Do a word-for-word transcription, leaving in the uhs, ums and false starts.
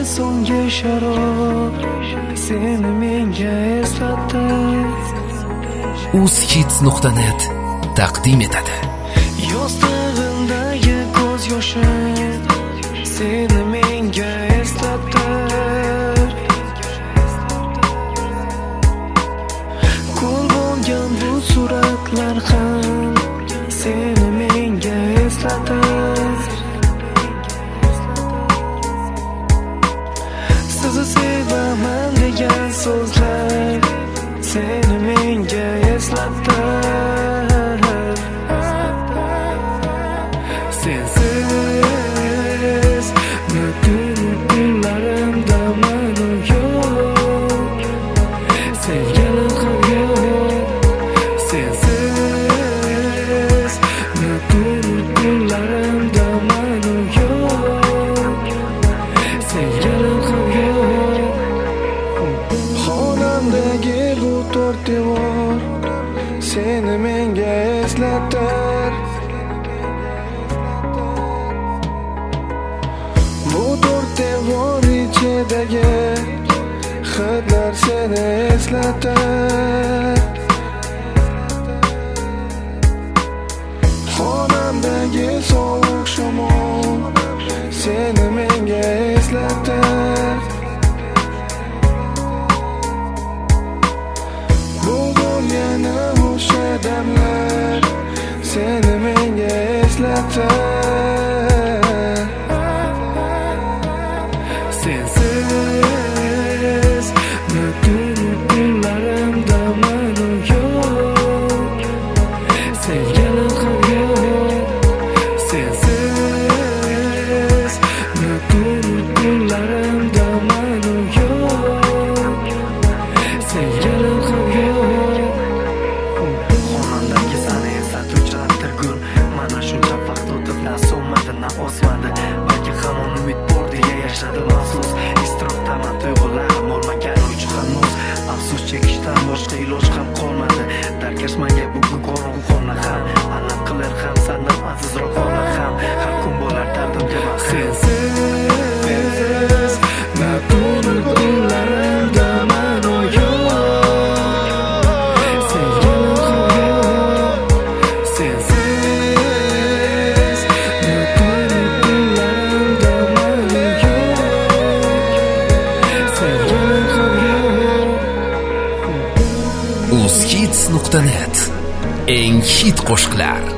so'nggi sharob seni menga eslatdi. uzhits nuqta net taqdim etadi. Yostig'imdagi ko'z yoshim seni menga eslatdi. Ko'l bo'lgan bu suratlar ham seni menga eslatdi. Sizni sevaman degan so'zlar seni menga eslatdi. Sensiz bugun kunlarimda ma'no yo'q, sevgilim ham yo'q. Sensiz bugun kunlarimda ma'no yo'q, sevgilim ham yo'q. Xonamdagi bu to'rt devor seni menga eslatar. Bu to'rt devor ichidagi hidlar seni eslatar. Xonamdagi sovuq shamol seni menga eslatar. Bu bo'lgani o'sha damlar seni menga eslatar. Sensiz bugun kunlarimda ma'no yo'q, sevgilim ham yo'q. Sensiz bugun kunlarimda ma'no yo'q, sevgilim ham yo'q. Xonamdagi sani eslatuvchi atirgul mana shuncha vaqt o'tib na so'nmadi na o'smadi. Balki hamon umid bor deya yashadim afsus. Iztirobdaman, tuyg'ularim olmagan uch hanuz. Afsus chekishdan boshqa iloj ham qolmadi. Darkash menga bugun qorong'u xona ham alam qilar ham sandan azizroq ona ham. Har kun bo'lar dardimga baham. Sensiz bugun kunlarimda ma'no yo'q, sevgilim ham yo'q. Sensiz bugun kunlarimda ma'no yo'q, sevgilim ham yo'q. uzhits nuqta net eng hit qo'shiqlar.